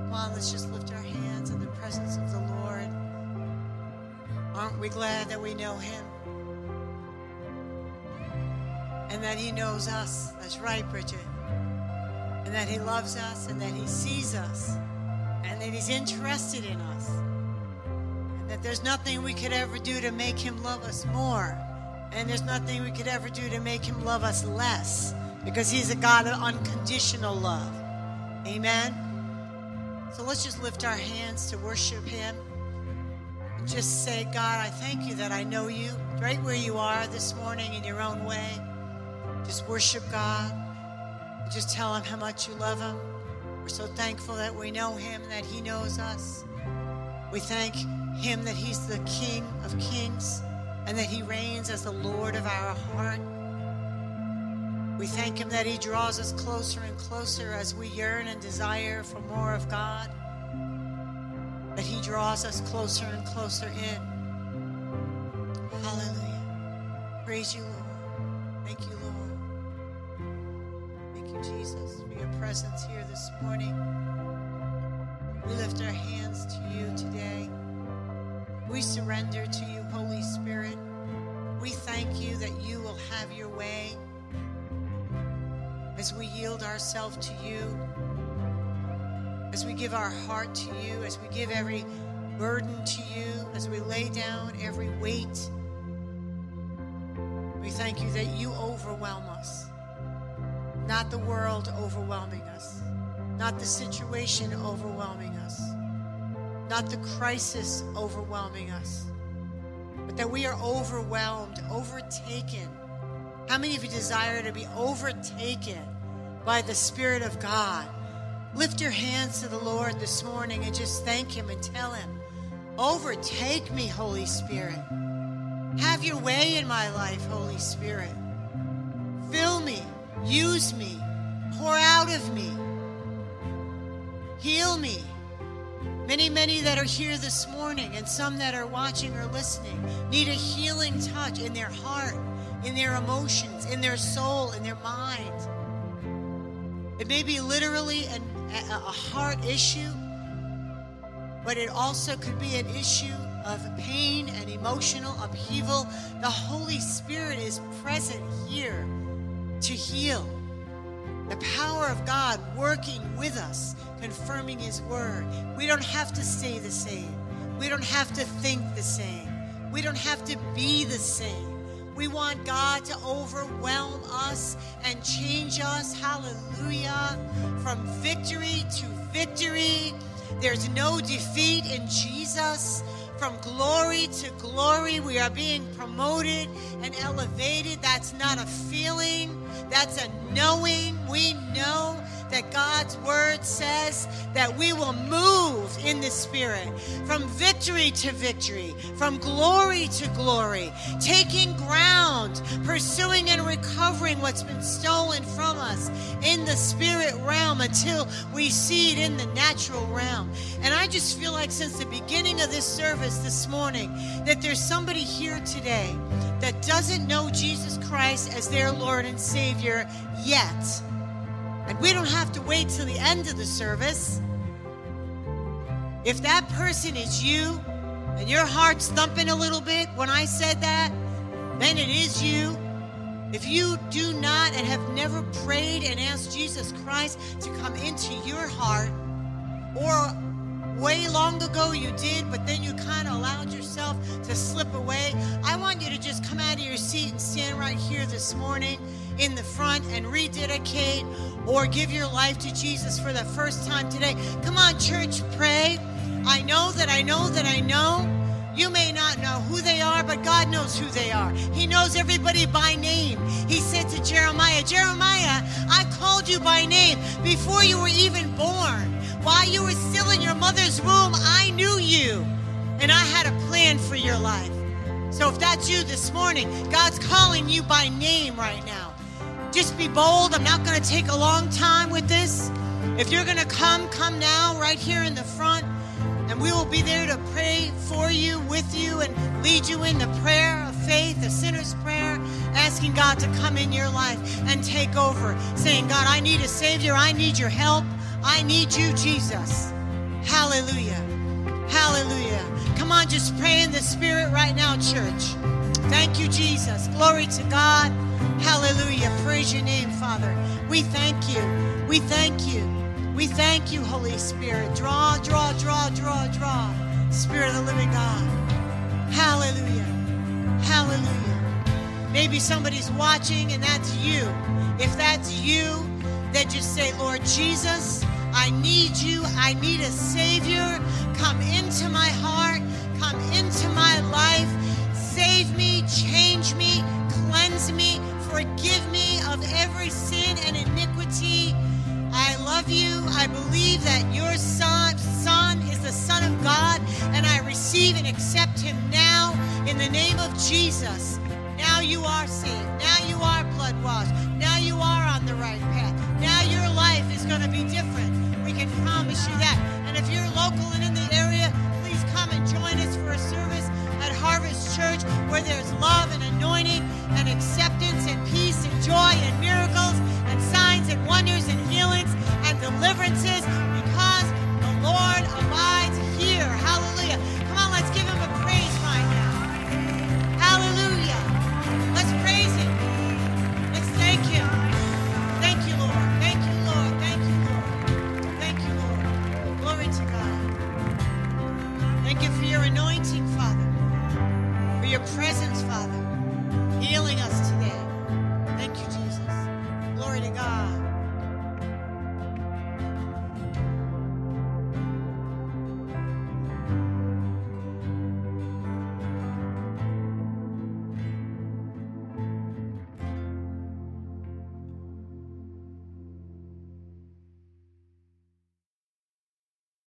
Come on, let's just lift our hands in the presence of the Lord. Aren't we glad that we know him? And that he knows us. That's right, Bridget. And that he loves us, and that he sees us, and that he's interested in us. And that there's nothing we could ever do to make him love us more. And there's nothing we could ever do to make him love us less. Because he's a God of unconditional love. Amen? So let's just lift our hands to worship him. And just say, God, I thank you that I know you right where you are this morning in your own way. Just worship God. And just tell him how much you love him. We're so thankful that we know him and that he knows us. We thank him that he's the King of Kings and that he reigns as the Lord of our heart. We thank him that he draws us closer and closer as we yearn and desire for more of God. That he draws us closer and closer in. Hallelujah. Praise you, Lord. Thank you, Lord. Thank you, Jesus, for your presence here this morning. We lift our hands to you today. We surrender to you, Holy Spirit. We thank you that you will have your way. As we yield ourselves to you, as we give our heart to you, as we give every burden to you, as we lay down every weight, we thank you that you overwhelm us. Not the world overwhelming us, not the situation overwhelming us, not the crisis overwhelming us, but that we are overwhelmed, overtaken. How many of you desire to be overtaken by the Spirit of God? Lift your hands to the Lord this morning and just thank him and tell him, overtake me, Holy Spirit. Have your way in my life, Holy Spirit. Fill me, use me, pour out of me. Heal me. Many that are here this morning and some that are watching or listening need a healing touch in their heart, in their emotions, in their soul, in their mind. It may be literally a heart issue, but it also could be an issue of pain and emotional upheaval. The Holy Spirit is present here to heal. The power of God working with us, confirming his word. We don't have to stay the same. We don't have to think the same. We don't have to be the same. We want God to overwhelm us and change us, hallelujah, from victory to victory. There's no defeat in Jesus. From glory to glory, we are being promoted and elevated. That's not a feeling, that's a knowing. We know that God's word says that we will move in the Spirit from victory to victory, from glory to glory, taking ground, pursuing and recovering what's been stolen from us in the spirit realm until we see it in the natural realm. And I just feel like since the beginning of this service this morning that there's somebody here today that doesn't know Jesus Christ as their Lord and Savior yet. And we don't have to wait till the end of the service. If that person is you and your heart's thumping a little bit when I said that, then it is you. If you do not and have never prayed and asked Jesus Christ to come into your heart, or way long ago you did, but then you kind of allowed yourself to slip away, I want you to just come out of your seat and stand right here this morning in the front and rededicate or give your life to Jesus for the first time today. Come on, church, pray. I know. You may not know who they are, but God knows who they are. He knows everybody by name. He said to Jeremiah, Jeremiah, I called you by name before you were even born. While you were still in your mother's womb, I knew you, and I had a plan for your life. So if that's you this morning, God's calling you by name right now. Just be bold. I'm not going to take a long time with this. If you're going to come now right here in the front, and we will be there to pray for you, with you, and lead you in the prayer of faith, the sinner's prayer, asking God to come in your life and take over, saying, God, I need a Savior. I need your help. I need you, Jesus. Hallelujah. Hallelujah. Come on, just pray in the Spirit right now, church. Thank you, Jesus. Glory to God. Hallelujah. Praise your name, Father. We thank you. We thank you. We thank you, Holy Spirit. Draw, draw, draw, draw, draw. Spirit of the living God. Hallelujah. Hallelujah. Maybe somebody's watching and that's you. If that's you, then just say, Lord Jesus, I need you. I need a Savior. Come into my heart. Come into my life. Save me, change me, cleanse me, forgive me of every sin and iniquity. I love you. I believe that your son is the Son of God, and I receive and accept him now in the name of Jesus. Now you are saved. Now you are blood washed. Now you are on the right path. Now your life is going to be different. We can promise you that. And if you're local and in the area, please come and join us for a service at Harvest Church where there's love and anointing and acceptance and peace and joy and miracles and signs and wonders and healings and deliverances because the Lord abides here. Hallelujah. Come on, let's give him a praise right now. Hallelujah. Let's praise him. Let's thank him. Thank you, Lord. Thank you, Lord. Thank you, Lord. Thank you, Lord. Glory to God. Thank you for your anointing, Father. For your presence, Father.